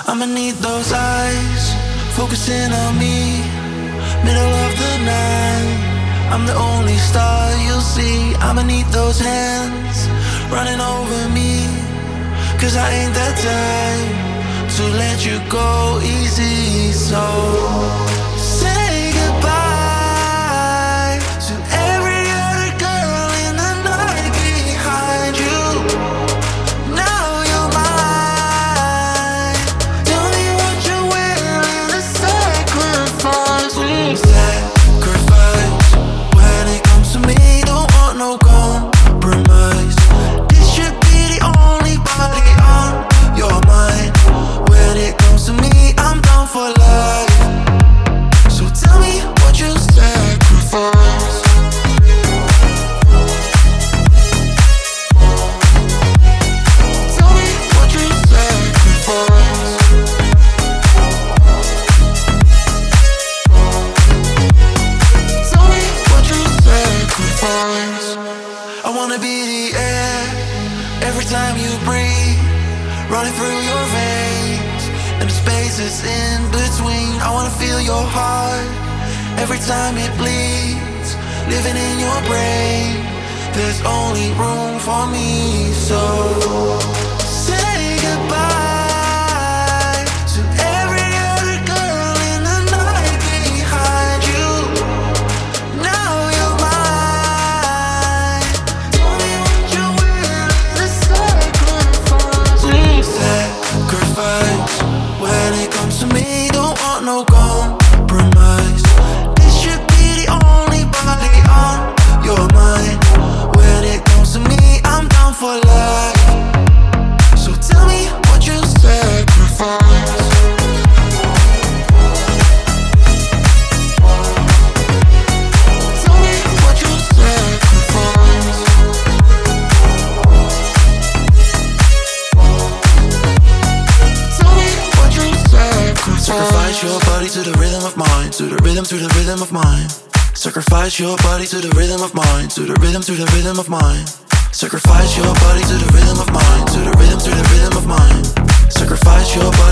I'ma need those eyes focusing on me. Middle of the night, I'm the only star you'll see. I'ma need those hands running over me, 'cause I ain't that type to let you go easy. So say goodbye to every other girl in the night behind you. Now you're mine. Tell me what you're willing to sacrifice. Sacrifice. When it comes to me, don't want no compromise. This should be the only body on your mind. When it comes to me, I'm down for life. So tell me what you sacrifice. Tell me what you sacrifice. Tell me what you sacrifice. I wanna be the air every time you breathe, running through your veins and the spaces in between. I wanna feel your heart every time it bleeds, living in your brain. There's only room for me, so say goodbye to every other girl in the night behind you. Now you're mine. Tell me what you're willing to sacrifice. Sacrifice. When it comes to me, don't want no compromise. This should be the only body on your mind. When it comes to me, I'm down for life. So tell me what you sacrifice. Tell me what you sacrifice. Tell me what you sacrifice. Sacrifice your body to the rhythm of mine, to the rhythm of mine. Sacrifice your body to the rhythm of mine, to the rhythm of mine. Sacrifice your body to the rhythm of mine, to the rhythm of mine. Sacrifice your body